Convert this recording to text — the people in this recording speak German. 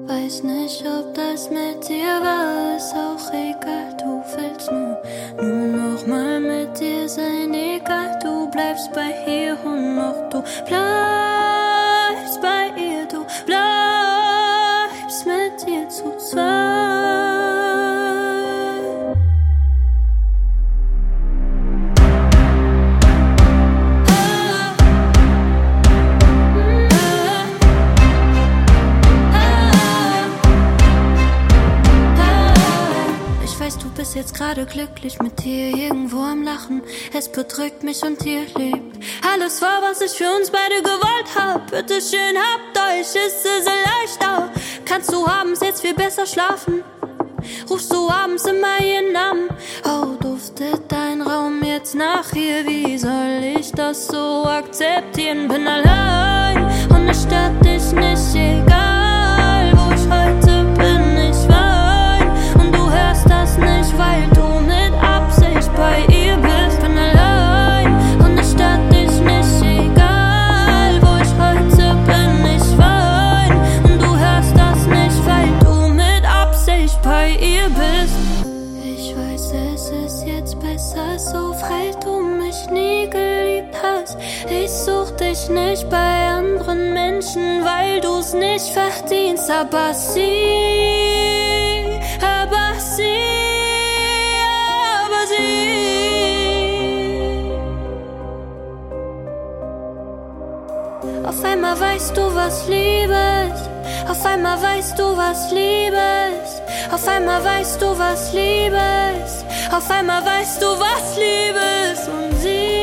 Weiß nicht, ob das mit dir war, ist auch egal, du willst nur noch mal mit dir sein, egal, du bleibst bei ihr und noch du bleibst bei ihr, du bleibst mit ihr zu zweit. Du bist jetzt gerade glücklich mit dir irgendwo am Lachen. Es bedrückt mich und ihr liebt alles war, was ich für uns beide gewollt hab. Bitte schön, habt euch, ist es erleichtert. Kannst du abends jetzt viel besser schlafen? Rufst du abends immer ihren Namen? Oh, duftet dein Raum jetzt nach ihr? Wie soll ich das so akzeptieren? Bin allein und es stört dich nicht, egal wo ich heute bin, ich wein. Und du hörst das nicht, weil du mit Absicht bei ihr bist. Bin allein und es stört dich nicht, egal wo ich heute bin, ich wein. Und du hörst das nicht, weil du mit Absicht bei ihr bist. Ich weiß, es ist jetzt besser so, weil du mich nie geliebt hast. Ich such dich nicht bei anderen Menschen, weil du's nicht verdienst. Aber sie auf einmal weißt du, was Liebe ist. Auf einmal weißt du, was Liebe ist. Auf einmal weißt du, was Liebe ist. Auf einmal weißt du, was Liebe ist. Und sie